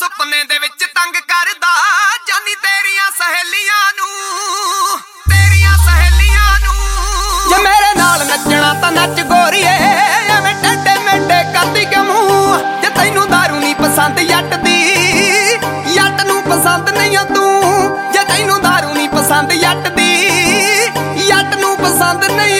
ਸੁਪਨੇ ਦੇ ਵਿੱਚ ਤੰਗ ਕਰਦਾ ਜਾਨੀ ਤੇਰੀਆਂ ਸਹੇਲੀਆਂ ਨੂੰ ਜੇ ਮੇਰੇ ਨਾਲ ਨੱਚਣਾ ਤਾਂ ਨੱਚ ਗੋਰੀਏ ਐਵੇਂ ਟੱਡੇ ਮੇਡੇ ਕਰਦੀ ਕਿ ਮੂੰਹ ਜੇ ਤੈਨੂੰ ਦਾਰੂ ਨਹੀਂ ਪਸੰਦ ਜੱਟ ਨੂੰ ਪਸੰਦ ਨਹੀਂ ਆ ਤੂੰ ਜੇ ਤੈਨੂੰ ਦਾਰੂ ਨਹੀਂ ਪਸੰਦ ਜੱਟ ਨੂੰ ਪਸੰਦ ਨਹੀਂ